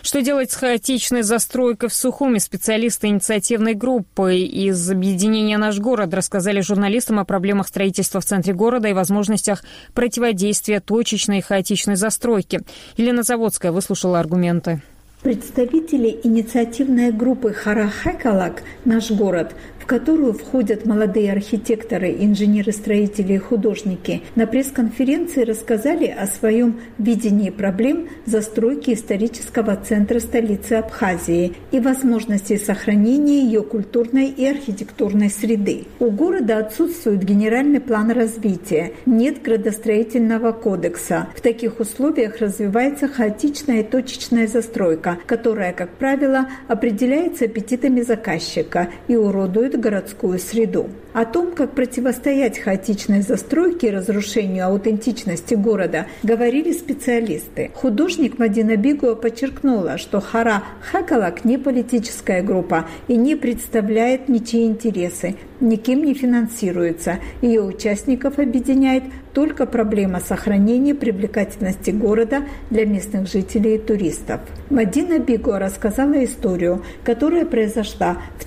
Что делать с хаотичной застройкой в Сухуми? Специалисты инициативной группы из объединения «Наш город» рассказали журналистам о проблемах строительства в центре города и возможностях противодействия точечной и хаотичной застройке. Елена Заводская выслушала аргументы. Представители инициативной группы «Хара Хэкалак. Наш город», в которую входят молодые архитекторы, инженеры-строители и художники, на пресс-конференции рассказали о своем видении проблем застройки исторического центра столицы Абхазии и возможности сохранения ее культурной и архитектурной среды. У города отсутствует генеральный план развития, нет градостроительного кодекса. В таких условиях развивается хаотичная и точечная застройка, которая, как правило, определяется аппетитами заказчика и уродует городскую среду. О том, как противостоять хаотичной застройке и разрушению аутентичности города, говорили специалисты. Художник Мадина Бигуа подчеркнула, что Хара Хэкалак не политическая группа и не представляет ничьи интересы, никем не финансируется. Ее участников объединяет только проблема сохранения привлекательности города для местных жителей и туристов. Мадина Бигуа рассказала историю, которая произошла в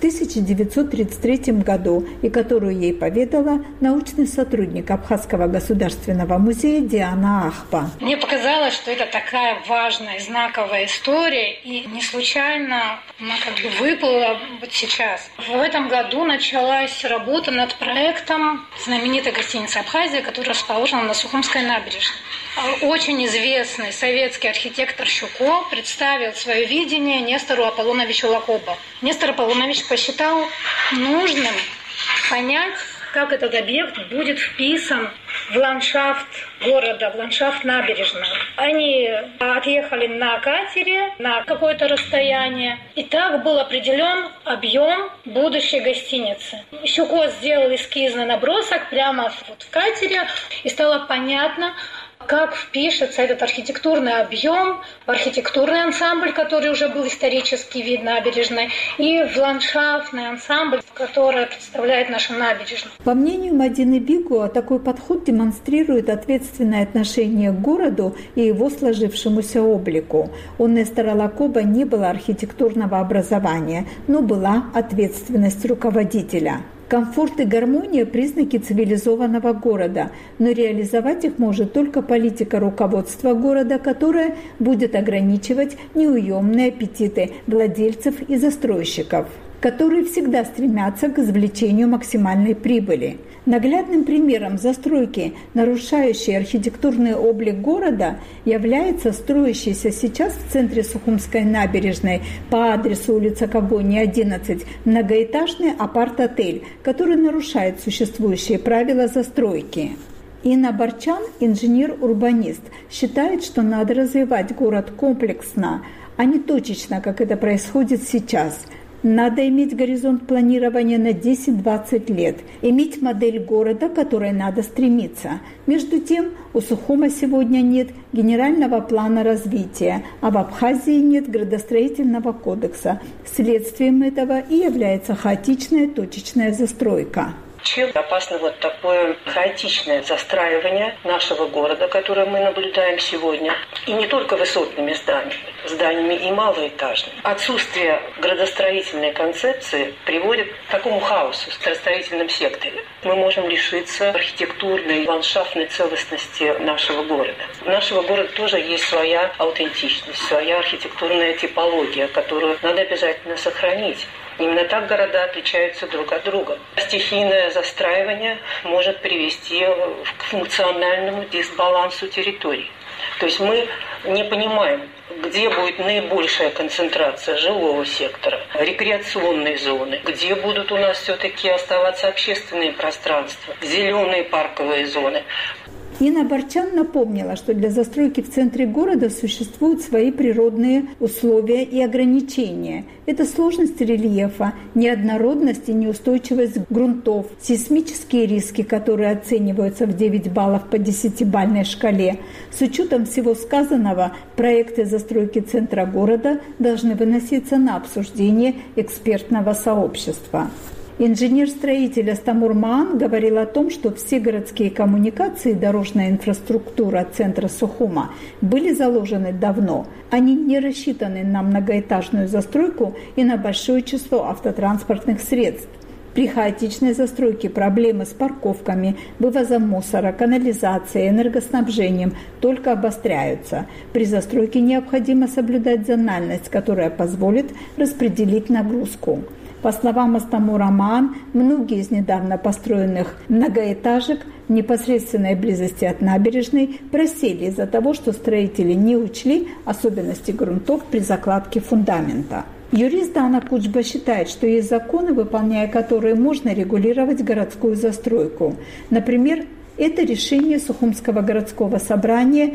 1933 году и которую ей поведала научный сотрудник Абхазского государственного музея Диана Ахпа. Мне показалось, что это такая важная, знаковая история, и не случайно она выплыла вот сейчас. В этом году началась работа над проектом знаменитой гостиницы «Абхазия», которая расположена на Сухумской набережной. Очень известный советский архитектор Щуко представил свое видение Нестору Аполлоновичу Лакоба. Нестор Аполлонович посчитал нужным понять, как этот объект будет вписан в ландшафт города, в ландшафт набережной. Они отъехали на катере на какое-то расстояние, и так был определен объем будущей гостиницы. Щуко сделал эскизный набросок прямо в катере, и стало понятно, как впишется этот архитектурный объем в архитектурный ансамбль, который уже был исторический вид набережной, и в ландшафтный ансамбль, который представляет нашу набережную. По мнению Мадины Бигуа, такой подход демонстрирует ответственное отношение к городу и его сложившемуся облику. У Нестора Лакоба не было архитектурного образования, но была ответственность руководителя. Комфорт и гармония – признаки цивилизованного города, но реализовать их может только политика руководства города, которая будет ограничивать неуемные аппетиты владельцев и застройщиков, которые всегда стремятся к извлечению максимальной прибыли. Наглядным примером застройки, нарушающей архитектурный облик города, является строящийся сейчас в центре Сухумской набережной по адресу улица Когони, 11, многоэтажный апарт-отель, который нарушает существующие правила застройки. Инна Барчан, инженер-урбанист, считает, что надо развивать город комплексно, а не точечно, как это происходит сейчас. Надо иметь горизонт планирования на 10-20 лет, иметь модель города, к которой надо стремиться. Между тем, у Сухума сегодня нет генерального плана развития, а в Абхазии нет градостроительного кодекса. Следствием этого и является хаотичная точечная застройка. Чем опасно вот такое хаотичное застраивание нашего города, которое мы наблюдаем сегодня, и не только высотными зданиями и малоэтажными. Отсутствие градостроительной концепции приводит к такому хаосу в градостроительном секторе. Мы можем лишиться архитектурной и ландшафтной целостности нашего города. У нашего города тоже есть своя аутентичность, своя архитектурная типология, которую надо обязательно сохранить. Именно так города отличаются друг от друга. Стихийное застраивание может привести к функциональному дисбалансу территорий. То есть мы не понимаем, где будет наибольшая концентрация жилого сектора, рекреационной зоны, где будут у нас все-таки оставаться общественные пространства, зеленые парковые зоны. Инна Барчан напомнила, что для застройки в центре города существуют свои природные условия и ограничения. Это сложность рельефа, неоднородность и неустойчивость грунтов, сейсмические риски, которые оцениваются в 9 баллов по 10-бальной шкале. С учетом всего сказанного, проекты застройки центра города должны выноситься на обсуждение экспертного сообщества. Инженер-строитель Астамур Маан говорил о том, что все городские коммуникации и дорожная инфраструктура центра Сухума были заложены давно. Они не рассчитаны на многоэтажную застройку и на большое число автотранспортных средств. При хаотичной застройке проблемы с парковками, вывозом мусора, канализацией, энергоснабжением только обостряются. При застройке необходимо соблюдать зональность, которая позволит распределить нагрузку. По словам Астамура Маан, многие из недавно построенных многоэтажек в непосредственной близости от набережной просели из-за того, что строители не учли особенности грунтов при закладке фундамента. Юрист Дана Кучба считает, что есть законы, выполняя которые можно регулировать городскую застройку. Например, это решение Сухумского городского собрания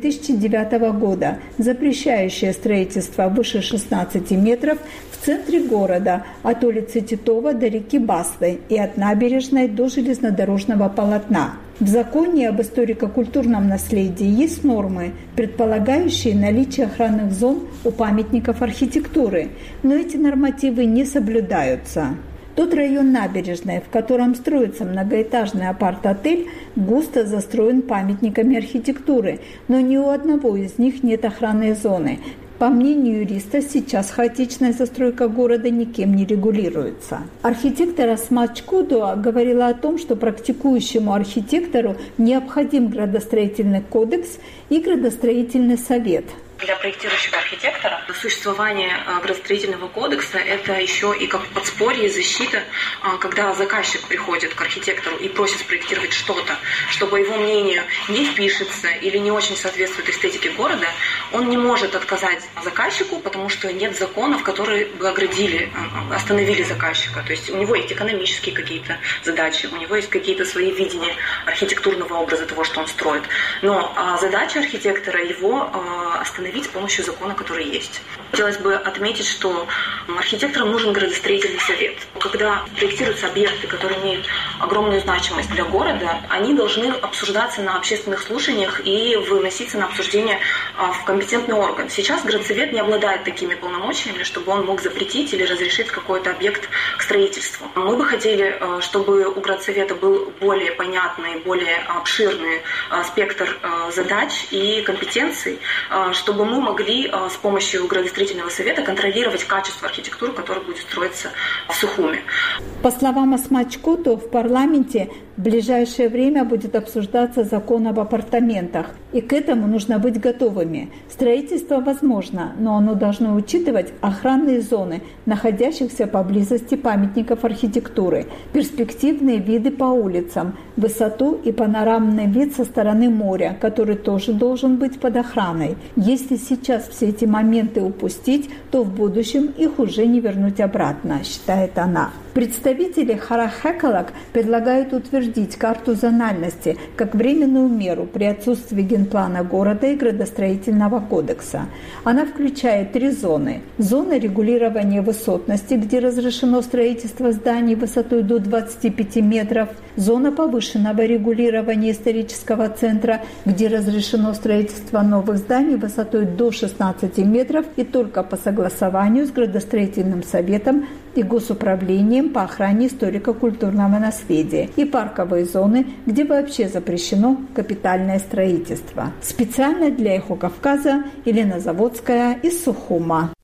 2009 года, запрещающее строительство выше 16 метров в центре города от улицы Титова до реки Баслы и от набережной до железнодорожного полотна. В законе об историко-культурном наследии есть нормы, предполагающие наличие охранных зон у памятников архитектуры, но эти нормативы не соблюдаются. Тот район набережной, в котором строится многоэтажный апарт-отель, густо застроен памятниками архитектуры, но ни у одного из них нет охранной зоны. По мнению юриста, сейчас хаотичная застройка города никем не регулируется. Архитектор Асмат Чкудуа говорила о том, что практикующему архитектору необходим градостроительный кодекс и градостроительный совет. Для проектирующего архитектора существование градостроительного кодекса – это еще и как подспорье и защита, когда заказчик приходит к архитектору и просит спроектировать что-то, чтобы его мнению не впишется или не очень соответствует эстетике города, он не может отказать заказчику, потому что нет законов, которые бы оградили, остановили заказчика. То есть у него есть экономические какие-то задачи, у него есть какие-то свои видения архитектурного образа того, что он строит. Но задача архитектора его остановить с помощью закона, который есть. Хотелось бы отметить, что архитекторам нужен градостроительный совет. Когда проектируются объекты, которые имеют огромную значимость для города, они должны обсуждаться на общественных слушаниях и выноситься на обсуждение в компетентный орган. Сейчас градсовет не обладает такими полномочиями, чтобы он мог запретить или разрешить какой-то объект к строительству. Мы бы хотели, чтобы у градсовета был более понятный, более обширный спектр задач и компетенций, чтобы мы могли с помощью градостроительного совета контролировать качество архитектуры, которая будет строиться в Сухуме. По словам Асмат Чкудуа, в парламенте в ближайшее время будет обсуждаться закон об апартаментах, и к этому нужно быть готовыми. Строительство возможно, но оно должно учитывать охранные зоны, находящихся поблизости памятников архитектуры, перспективные виды по улицам, высоту и панорамный вид со стороны моря, который тоже должен быть под охраной. Если сейчас все эти моменты упустить, то в будущем их уже не вернуть обратно, считает она. Представители Харахекалак предлагают утвердить карту зональности как временную меру при отсутствии генплана города и градостроительного кодекса. Она включает 3 зоны. Зона регулирования высотности, где разрешено строительство зданий высотой до 25 метров. Зона повышенного регулирования исторического центра, где разрешено строительство новых зданий высотой до 16 метров и только по согласованию с градостроительным советом и госуправлением по охране историко-культурного наследия, и парковые зоны, где вообще запрещено капитальное строительство. Специально для Эхо Кавказа Елена Заводская из Сухума.